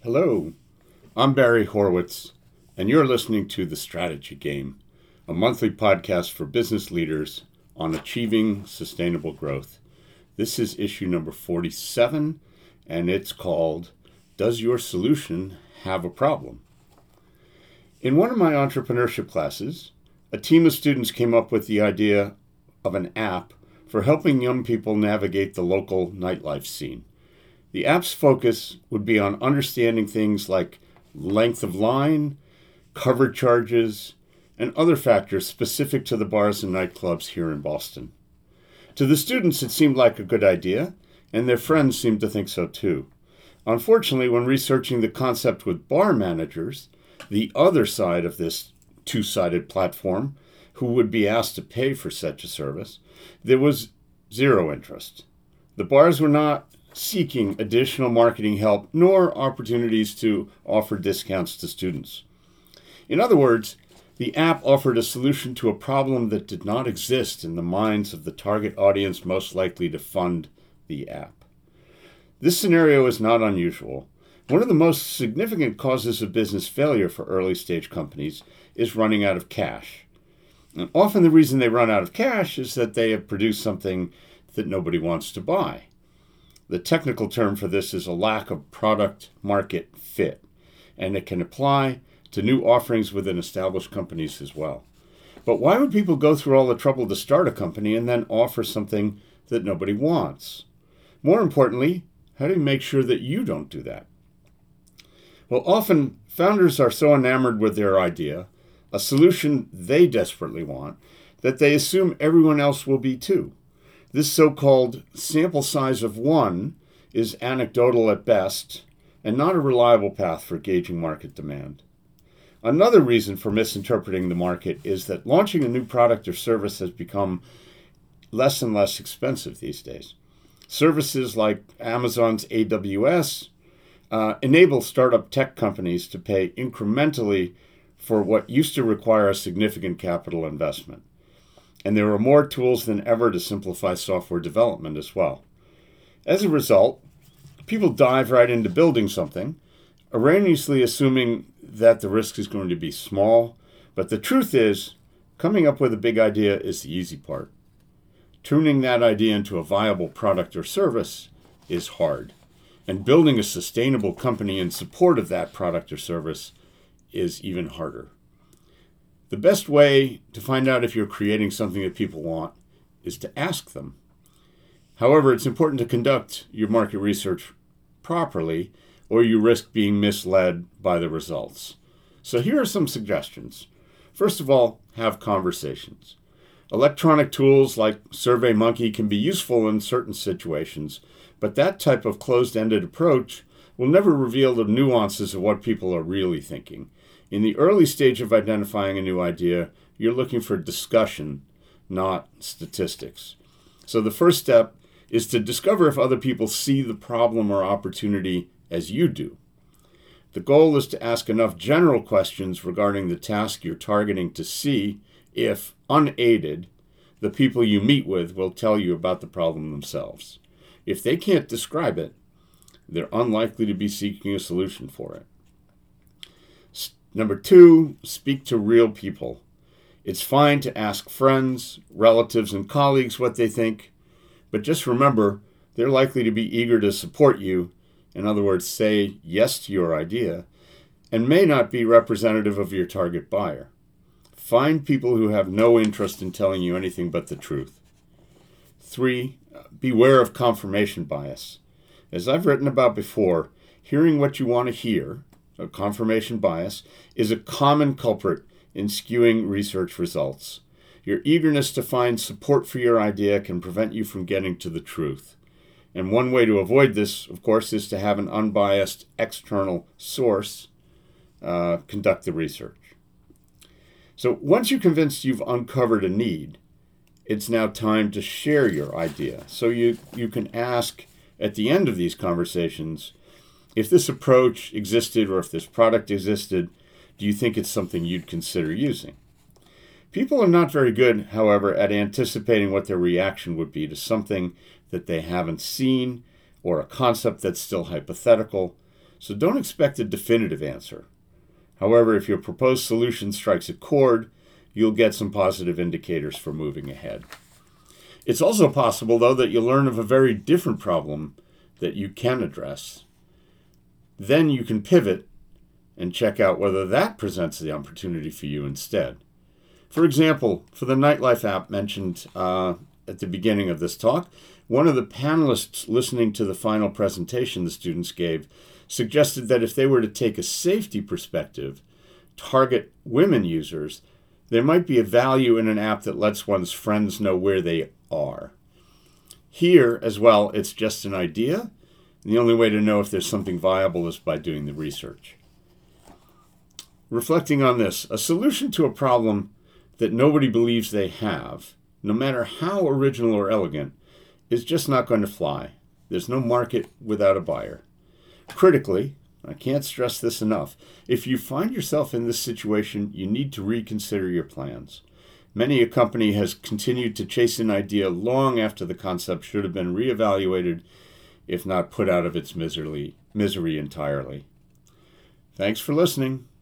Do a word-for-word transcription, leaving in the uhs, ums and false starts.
Hello, I'm Barry Horowitz, and you're listening to The Strategy Game, a monthly podcast for business leaders on achieving sustainable growth. This is issue number forty-seven, and it's called, Does Your Solution Have a Problem? In one of my entrepreneurship classes, a team of students came up with the idea of an app for helping young people navigate the local nightlife scene. The app's focus would be on understanding things like length of line, cover charges, and other factors specific to the bars and nightclubs here in Boston. To the students, it seemed like a good idea, and their friends seemed to think so too. Unfortunately, when researching the concept with bar managers, the other side of this two-sided platform, who would be asked to pay for such a service, there was zero interest. The bars were not seeking additional marketing help nor opportunities to offer discounts to students. In other words, the app offered a solution to a problem that did not exist in the minds of the target audience most likely to fund the app. This scenario is not unusual. One of the most significant causes of business failure for early stage companies is running out of cash. And often the reason they run out of cash is that they have produced something that nobody wants to buy. The technical term for this is a lack of product market fit, and it can apply to new offerings within established companies as well. But why would people go through all the trouble to start a company and then offer something that nobody wants? More importantly, how do you make sure that you don't do that? Well, often founders are so enamored with their idea, a solution they desperately want, that they assume everyone else will be too. This so-called sample size of one is anecdotal at best and not a reliable path for gauging market demand. Another reason for misinterpreting the market is that launching a new product or service has become less and less expensive these days. Services like Amazon's A W S uh, enable startup tech companies to pay incrementally for what used to require a significant capital investment. And there are more tools than ever to simplify software development as well. As a result, people dive right into building something, erroneously assuming that the risk is going to be small, but the truth is, coming up with a big idea is the easy part. Turning that idea into a viable product or service is hard, and building a sustainable company in support of that product or service is even harder. The best way to find out if you're creating something that people want is to ask them. However, it's important to conduct your market research properly, or you risk being misled by the results. So here are some suggestions. First of all, have conversations. Electronic tools like SurveyMonkey can be useful in certain situations, but that type of closed-ended approach will never reveal the nuances of what people are really thinking. In the early stage of identifying a new idea, you're looking for discussion, not statistics. So the first step is to discover if other people see the problem or opportunity as you do. The goal is to ask enough general questions regarding the task you're targeting to see if, unaided, the people you meet with will tell you about the problem themselves. If they can't describe it, they're unlikely to be seeking a solution for it. Number two, speak to real people. It's fine to ask friends, relatives, and colleagues what they think, but just remember, they're likely to be eager to support you, in other words, say yes to your idea, and may not be representative of your target buyer. Find people who have no interest in telling you anything but the truth. Three, beware of confirmation bias. As I've written about before, hearing what you want to hear, a confirmation bias, is a common culprit in skewing research results. Your eagerness to find support for your idea can prevent you from getting to the truth. And one way to avoid this, of course, is to have an unbiased external source uh, conduct the research. So once you're convinced you've uncovered a need, it's now time to share your idea. So you, you can ask at the end of these conversations, if this approach existed or if this product existed, do you think it's something you'd consider using? People are not very good, however, at anticipating what their reaction would be to something that they haven't seen or a concept that's still hypothetical. so don't expect a definitive answer. However, if your proposed solution strikes a chord, you'll get some positive indicators for moving ahead. It's also possible, though, that you'll learn of a very different problem that you can address. Then you can pivot and check out whether that presents the opportunity for you instead. For example, for the nightlife app mentioned uh, at the beginning of this talk, one of the panelists listening to the final presentation the students gave suggested that if they were to take a safety perspective, target women users, there might be a value in an app that lets one's friends know where they are. Here, as well, it's just an idea. And the only way to know if there's something viable is by doing the research. Reflecting on this, a solution to a problem that nobody believes they have, no matter how original or elegant, is just not going to fly. There's no market without a buyer. Critically, I can't stress this enough, if you find yourself in this situation, you need to reconsider your plans. Many a company has continued to chase an idea long after the concept should have been reevaluated, if not put out of its misery, misery entirely. Thanks for listening.